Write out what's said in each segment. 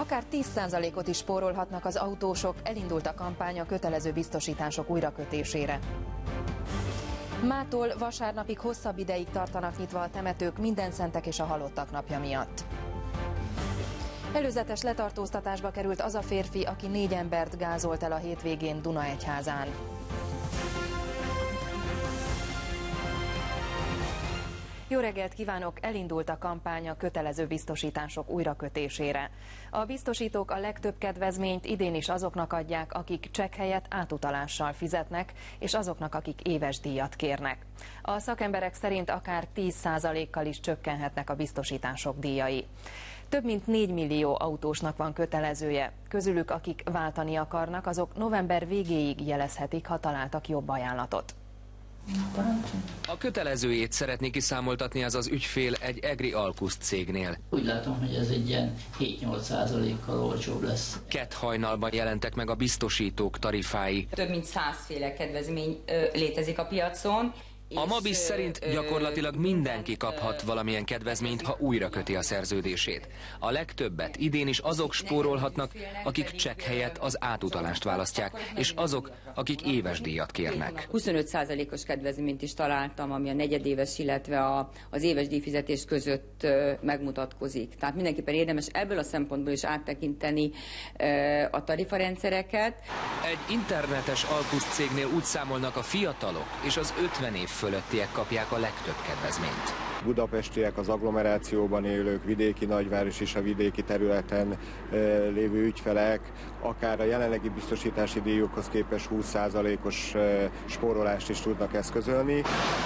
Akár 10%-ot is spórolhatnak az autósok, elindult a kampány a kötelező biztosítások újrakötésére. Mától vasárnapig hosszabb ideig tartanak nyitva a temetők Mindenszentek és a Halottak napja miatt. Előzetes letartóztatásba került az a férfi, aki 4 embert gázolt el a hétvégén Dunaegyházán. Jó reggelt kívánok! Elindult a kampány a kötelező biztosítások újrakötésére. A biztosítók a legtöbb kedvezményt idén is azoknak adják, akik csekk helyett átutalással fizetnek, és azoknak, akik éves díjat kérnek. A szakemberek szerint akár 10%-kal is csökkenhetnek a biztosítások díjai. Több mint 4 millió autósnak van kötelezője. Közülük, akik váltani akarnak, azok november végéig jelezhetik, ha találtak jobb ajánlatot. A kötelezőjét szeretné kiszámoltatni az ügyfél egy egri Alkusz cégnél. Úgy látom, hogy ez egy ilyen 7-8%-kal olcsóbb lesz. Kett hajnalban jelentek meg a biztosítók tarifái. Több mint 100 féle kedvezmény létezik a piacon. A Mabis szerint gyakorlatilag mindenki kaphat valamilyen kedvezményt, ha újra köti a szerződését. A legtöbbet idén is azok spórolhatnak, akik csekk helyett az átutalást választják, és azok, akik éves díjat kérnek. 25%-os kedvezményt is találtam, ami a negyedéves, illetve az éves díjfizetés között megmutatkozik. Tehát mindenképpen érdemes ebből a szempontból is áttekinteni a tarifarendszereket. Egy internetes Alkusz cégnél úgy számolnak, a fiatalok és az 50 év fölöttiek kapják a legtöbb kedvezményt. Budapestiek, az agglomerációban élők, vidéki nagyváros és a vidéki területen lévő ügyfelek akár a jelenlegi biztosítási díjukhoz képest 20%-os spórolást is tudnak eszközölni.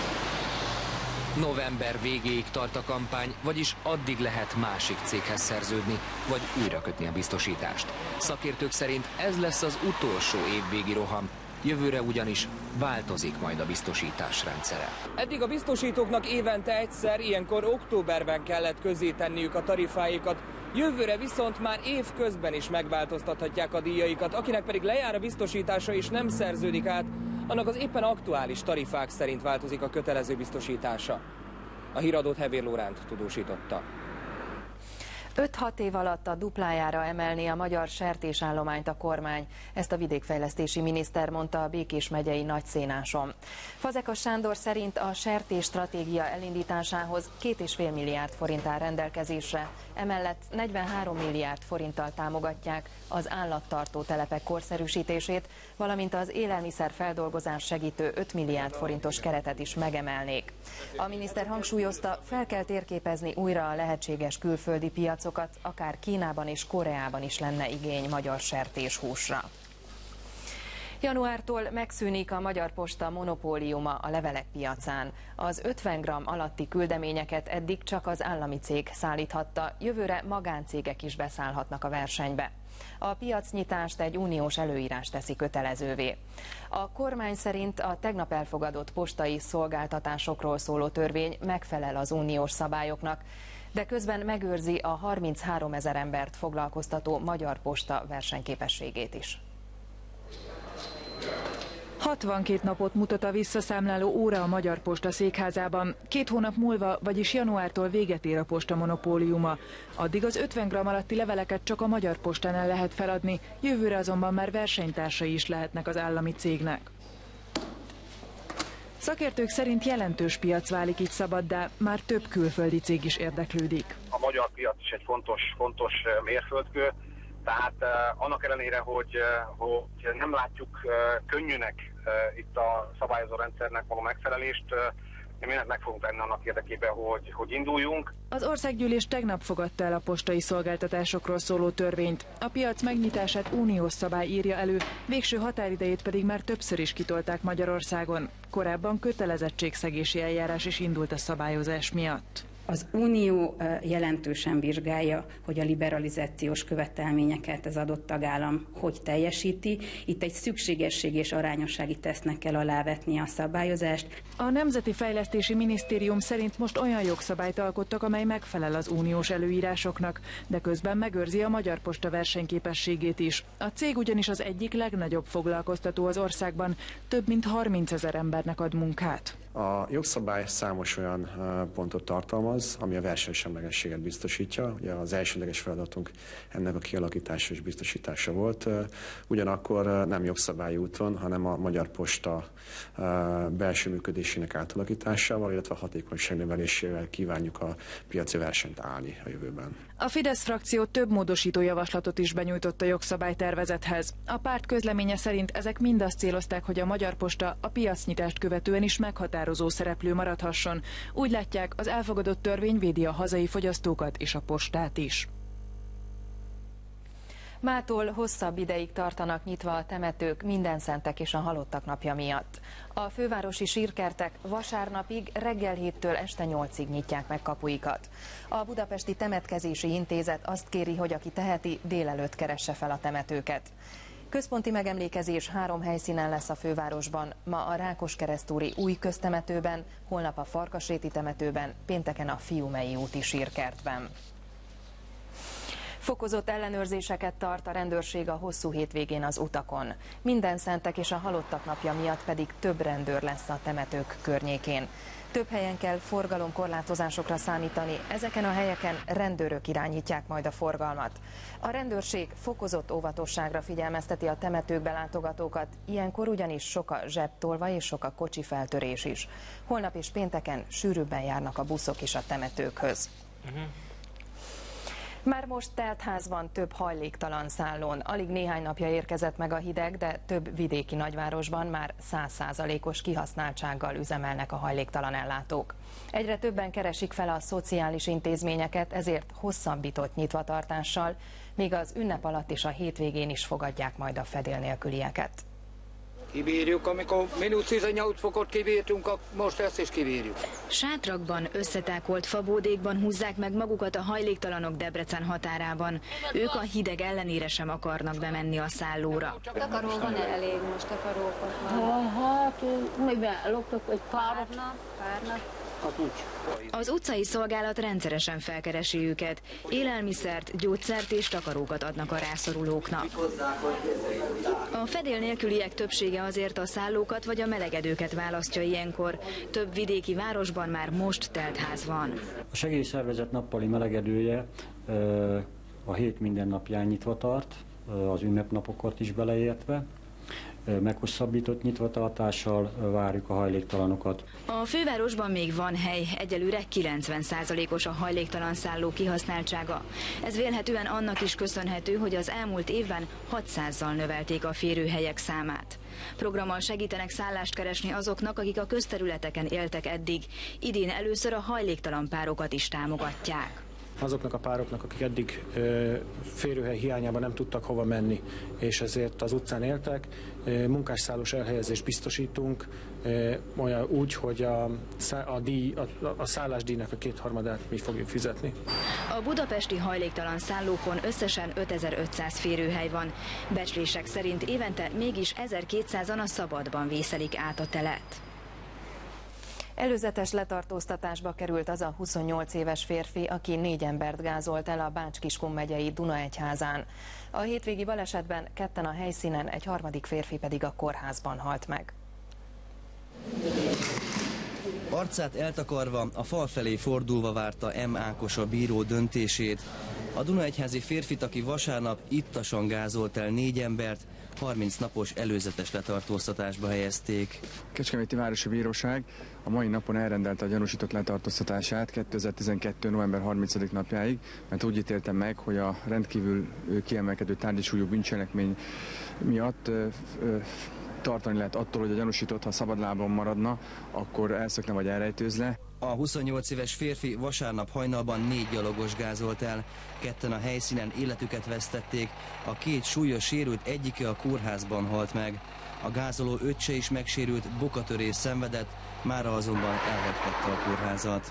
November végéig tart a kampány, vagyis addig lehet másik céghez szerződni, vagy újrakötni a biztosítást. Szakértők szerint ez lesz az utolsó évvégi roham. Jövőre ugyanis változik majd a biztosítás rendszere. Eddig a biztosítóknak évente egyszer, ilyenkor októberben kellett közzétenniük a tarifáikat. Jövőre viszont már évközben is megváltoztathatják a díjaikat, akinek pedig lejár a biztosítása és nem szerződik át, annak az éppen aktuális tarifák szerint változik a kötelező biztosítása. A híradót Hevér Lóránt tudósította. 5-6 év alatt a duplájára emelné a magyar sertésállományt a kormány. Ezt a vidékfejlesztési miniszter mondta a Békés megyei Nagyszénáson. Fazekas Sándor szerint a sertés stratégia elindításához 2,5 milliárd forint áll rendelkezésre. Emellett 43 milliárd forinttal támogatják az állattartó telepek korszerűsítését, valamint az élelmiszer feldolgozás segítő 5 milliárd forintos keretet is megemelnék. A miniszter hangsúlyozta, fel kell térképezni újra a lehetséges külföldi piacokat, akár Kínában és Koreában is lenne igény magyar sertéshúsra. Januártól megszűnik a Magyar Posta monopóliuma a levelek piacán. Az 50 g alatti küldeményeket eddig csak az állami cég szállíthatta, jövőre magáncégek is beszállhatnak a versenybe. A piacnyitást egy uniós előírás teszi kötelezővé. A kormány szerint a tegnap elfogadott postai szolgáltatásokról szóló törvény megfelel az uniós szabályoknak, de közben megőrzi a 33 000 embert foglalkoztató Magyar Posta versenyképességét is. 62 napot mutat a visszaszámláló óra a Magyar Posta székházában. 2 hónap múlva, vagyis januártól véget ér a posta monopóliuma. Addig az 50 g alatti leveleket csak a Magyar Postánál lehet feladni, jövőre azonban már versenytársai is lehetnek az állami cégnek. Szakértők szerint jelentős piac válik így szabaddá, már több külföldi cég is érdeklődik. A magyar piac is egy fontos mérföldkő, tehát annak ellenére, hogy nem látjuk könnyűnek itt a szabályozó rendszernek való megfelelést, mindent meg fogunk tenni annak érdekében, hogy induljunk. Az országgyűlés tegnap fogadta el a postai szolgáltatásokról szóló törvényt. A piac megnyitását uniós szabály írja elő, végső határidejét pedig már többször is kitolták Magyarországon. Korábban kötelezettségszegési eljárás is indult a szabályozás miatt. Az Unió jelentősen vizsgálja, hogy a liberalizációs követelményeket az adott tagállam hogy teljesíti. Itt egy szükségesség és arányossági tesztnek kell alávetni a szabályozást. A Nemzeti Fejlesztési Minisztérium szerint most olyan jogszabályt alkottak, amely megfelel az uniós előírásoknak, de közben megőrzi a Magyar Posta versenyképességét is. A cég ugyanis az egyik legnagyobb foglalkoztató az országban, több mint 30 000 embernek ad munkát. A jogszabály számos olyan pontot tartalmaz, ami a versenysemlegességet biztosítja. Ugye az elsődleges feladatunk ennek a kialakítása és biztosítása volt. Ugyanakkor nem jogszabályi úton, hanem a Magyar Posta belső működésének átalakításával, illetve a hatékonyság növelésével kívánjuk a piaci versenyt állni a jövőben. A Fidesz frakció több módosító javaslatot is benyújtott a jogszabálytervezethez. A párt közleménye szerint ezek mind azt célozták, hogy a Magyar Posta a piacnyitást követően is meghatározó szereplő maradhasson. Úgy látják, az elfogadott törvény védi a hazai fogyasztókat és a postát is. Mától hosszabb ideig tartanak nyitva a temetők Mindenszentek és a Halottak napja miatt. A fővárosi sírkertek vasárnapig reggel 7-től este 8-ig nyitják meg kapuikat. A Budapesti Temetkezési Intézet azt kéri, hogy aki teheti, délelőtt keresse fel a temetőket. Központi megemlékezés 3 helyszínen lesz a fővárosban, ma a Rákoskeresztúri új köztemetőben, holnap a Farkasréti temetőben, pénteken a Fiumei úti sírkertben. Fokozott ellenőrzéseket tart a rendőrség a hosszú hétvégén az utakon. Mindenszentek és a Halottak napja miatt pedig több rendőr lesz a temetők környékén. Több helyen kell forgalomkorlátozásokra számítani, ezeken a helyeken rendőrök irányítják majd a forgalmat. A rendőrség fokozott óvatosságra figyelmezteti a temetőkbe látogatókat, ilyenkor ugyanis sok a zsebtolva és sok a kocsifeltörés is. Holnap és pénteken sűrűbben járnak a buszok is a temetőkhöz. Már most teltház van több hajléktalan szállón. Alig néhány napja érkezett meg a hideg, de több vidéki nagyvárosban már 100%-os kihasználtsággal üzemelnek a hajléktalan ellátók. Egyre többen keresik fel a szociális intézményeket, ezért hosszabbított nyitvatartással, míg az ünnep alatt és a hétvégén is fogadják majd a fedél nélkülieket. Kibírjuk, amikor -18 fokot kibírtunk, most ezt is kibírjuk. Sátrakban, összetákolt fabódékban húzzák meg magukat a hajléktalanok Debrecen határában. Ők a hideg ellenére sem akarnak bemenni a szállóra. Takaró van-e elég most takarókat? Hát, miben loptak egy párat? Pár nap. Az utcai szolgálat rendszeresen felkeresi őket. Élelmiszert, gyógyszert és takarókat adnak a rászorulóknak. A fedél nélküliek többsége azért a szállókat vagy a melegedőket választja ilyenkor. Több vidéki városban már most teltház van. A segélyszervezet nappali melegedője a hét minden napján nyitva tart, az ünnepnapokat is beleértve. Meghosszabbított nyitvatartással várjuk a hajléktalanokat. A fővárosban még van hely, egyelőre 90%-os a hajléktalan szálló kihasználtsága. Ez vélhetően annak is köszönhető, hogy az elmúlt évben 600-zal növelték a férőhelyek számát. Programmal segítenek szállást keresni azoknak, akik a közterületeken éltek eddig. Idén először a hajléktalan párokat is támogatják. Azoknak a pároknak, akik eddig férőhely hiányában nem tudtak hova menni, és ezért az utcán éltek, munkásszállós elhelyezést biztosítunk, olyan úgy, hogy a szállásdíjnak a 2/3-át mi fogjuk fizetni. A budapesti hajléktalan szállókon összesen 5500 férőhely van. Becslések szerint évente mégis 1200-an a szabadban vészelik át a telet. Előzetes letartóztatásba került az a 28 éves férfi, aki 4 embert gázolt el a Bács-Kiskun megyei Dunaegyházán. A hétvégi balesetben ketten a helyszínen, egy harmadik férfi pedig a kórházban halt meg. Arcát eltakarva, a fal felé fordulva várta M. Ákos a bíró döntését. A dunaegyházi férfit, aki vasárnap ittasan gázolt el 4 embert, 30 napos előzetes letartóztatásba helyezték. Kecskeméti Városi Bíróság a mai napon elrendelte a gyanúsított letartóztatását 2012. november 30. napjáig, mert úgy ítéltem meg, hogy a rendkívül kiemelkedő tárgyi súlyú bűncselekmény miatt tartani lehet attól, hogy a gyanúsított, ha szabadlábon maradna, akkor elszökne vagy elrejtőzne. A 28 éves férfi vasárnap hajnalban 4 gyalogos gázolt el. Ketten a helyszínen életüket vesztették, a 2 súlyos sérült egyike a kórházban halt meg. A gázoló öccse is megsérült, bokatörés szenvedett, mára azonban elhagyhatta a kórházat.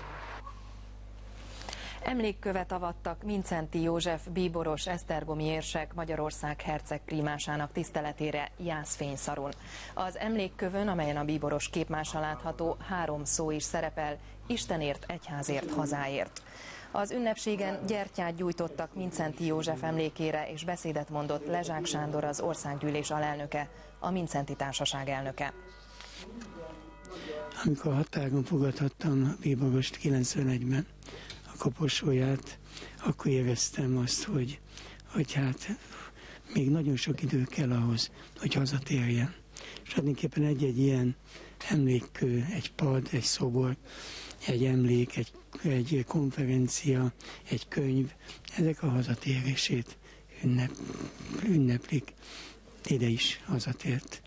Emlékkövet avattak Mindszenty József bíboros esztergomi érsek Magyarország herceg prímásának tiszteletére Jászfényszarun. Az emlékkövön, amelyen a bíboros képmása látható, 3 szó is szerepel: Istenért, egyházért, hazáért. Az ünnepségen gyertyát gyújtottak Mindszenty József emlékére, és beszédet mondott Lezsák Sándor, az országgyűlés alelnöke, a Mindszenty Társaság elnöke. amikor határon fogadhattam Bíbogost 91-ben a koporsóját, akkor éreztem azt, hogy hát még nagyon sok idő kell ahhoz, hogy hazatérjen. És tulajdonképpen egy ilyen emlékkő, egy pad, egy szobor, egy emlék, egy konferencia, egy könyv, ezek a hazatérését ünneplik. Ide is hazatért.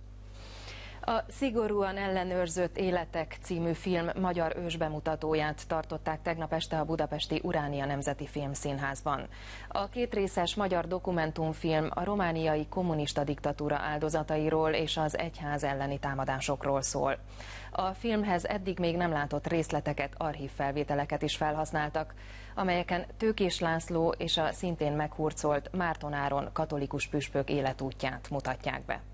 A Szigorúan ellenőrzött életek című film magyar ősbemutatóját tartották tegnap este a budapesti Uránia Nemzeti Filmszínházban. A kétrészes magyar dokumentumfilm a romániai kommunista diktatúra áldozatairól és az egyház elleni támadásokról szól. A filmhez eddig még nem látott részleteket, archívfelvételeket is felhasználtak, amelyeken Tőkés László és a szintén meghurcolt Márton Áron katolikus püspök életútját mutatják be.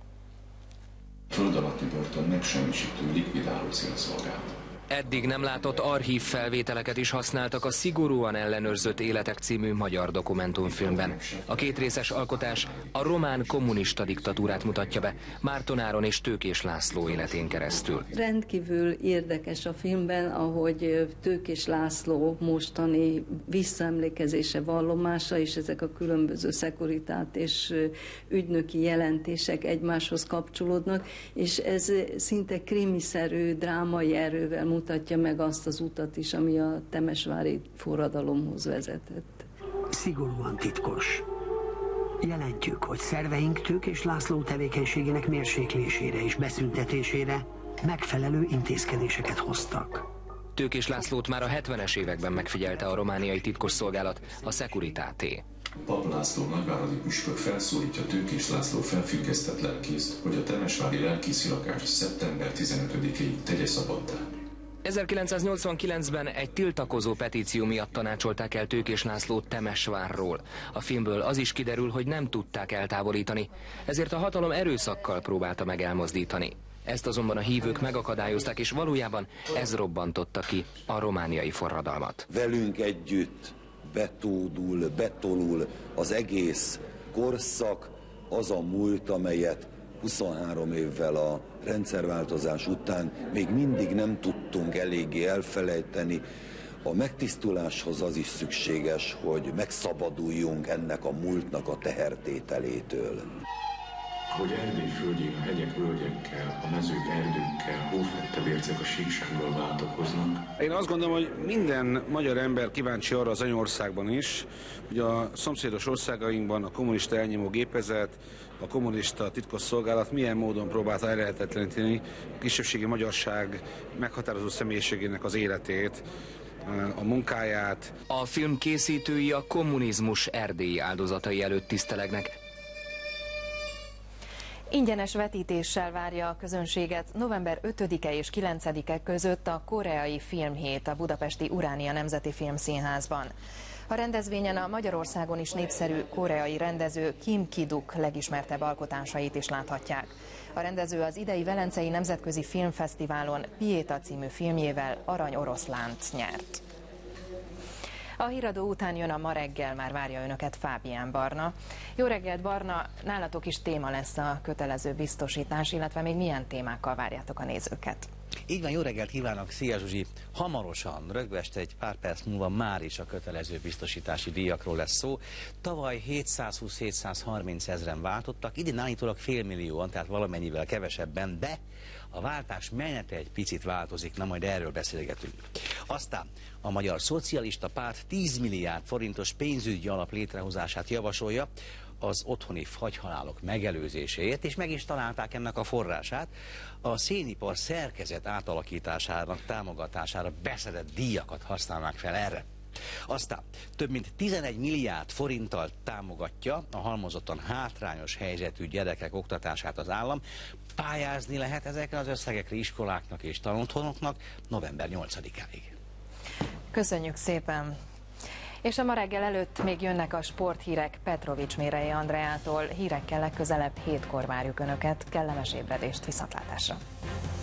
Föld alatti börtön megsemmisítő, likvidáló célszolgálat. Eddig nem látott archív felvételeket is használtak a Szigorúan ellenőrzött életek című magyar dokumentumfilmben. A kétrészes alkotás a román kommunista diktatúrát mutatja be Márton Áron és Tőkés László életén keresztül. Rendkívül érdekes a filmben, ahogy Tőkés László mostani visszaemlékezése, vallomása, és ezek a különböző szekuritát és ügynöki jelentések egymáshoz kapcsolódnak, és ez szinte krimiszerű, drámai erővel mutatja meg azt az utat is, ami a temesvári forradalomhoz vezetett. Szigorúan titkos. Jelentjük, hogy szerveink Tőkés László tevékenységének mérséklésére és beszüntetésére megfelelő intézkedéseket hoztak. Tőkés Lászlót már a 70-es években megfigyelte a romániai titkosszolgálat, a Securitate. Pap László nagyváradi püspök felszólítja Tőkés László felfüggesztett lelkészt, hogy a temesvári lelkészi lakást szeptember 15-ig tegye szabaddá. 1989-ben egy tiltakozó petíció miatt tanácsolták el Tőkés Lászlót Temesvárról. A filmből az is kiderül, hogy nem tudták eltávolítani, ezért a hatalom erőszakkal próbálta meg elmozdítani. Ezt azonban a hívők megakadályozták, és valójában ez robbantotta ki a romániai forradalmat. Velünk együtt betolul az egész korszak, az a múlt, amelyet 23 évvel a rendszerváltozás után még mindig nem tudtunk eléggé elfelejteni. A megtisztuláshoz az is szükséges, hogy megszabaduljunk ennek a múltnak a tehertételétől. Hogy Erdély földjén a hegyek völgyekkel, a mezők erdőkkel, hófette bércek a síksággal váltakoznak. Én azt gondolom, hogy minden magyar ember kíváncsi arra az anyaországban is, hogy a szomszédos országainkban a kommunista elnyomó gépezet, a kommunista titkosszolgálat milyen módon próbálta ellehetetleníteni a kisebbségi magyarság meghatározó személyiségének az életét, a munkáját. A film készítői a kommunizmus erdélyi áldozatai előtt tisztelegnek. Ingyenes vetítéssel várja a közönséget november 5-e és 9-e között a koreai filmhét a budapesti Uránia Nemzeti Filmszínházban. A rendezvényen a Magyarországon is népszerű koreai rendező Kim Ki-duk legismertebb alkotásait is láthatják. A rendező az idei Velencei Nemzetközi Filmfesztiválon Pieta című filmjével Arany Oroszlánt nyert. A híradó után jön a Ma reggel, már várja önöket Fábián Barna. Jó reggelt, Barna, nálatok is téma lesz a kötelező biztosítás, illetve még milyen témákkal várjátok a nézőket? Így van, jó reggelt kívánok, szia Zsuzsi! Hamarosan, rögvest egy pár perc múlva már is a kötelező biztosítási díjakról lesz szó. Tavaly 720-730 ezren váltottak, idén állítólag félmillióan, tehát valamennyivel kevesebben, de a váltás menete egy picit változik, na majd erről beszélgetünk. Aztán a Magyar Szocialista Párt 10 milliárd forintos pénzügyi alap létrehozását javasolja az otthoni fagyhalálok megelőzéséért, és meg is találták ennek a forrását. A szénipar szerkezet átalakításának támogatására beszedett díjakat használnák fel erre. Aztán több mint 11 milliárd forinttal támogatja a halmozottan hátrányos helyzetű gyerekek oktatását az állam. Pályázni lehet ezekre az összegekre iskoláknak és tanotthonoknak november 8-áig. Köszönjük szépen! És a Ma reggel előtt még jönnek a sporthírek Petrovics Mérei Andreától. Hírekkel legközelebb 7-kor várjuk önöket. Kellemes ébredést, viszontlátásra!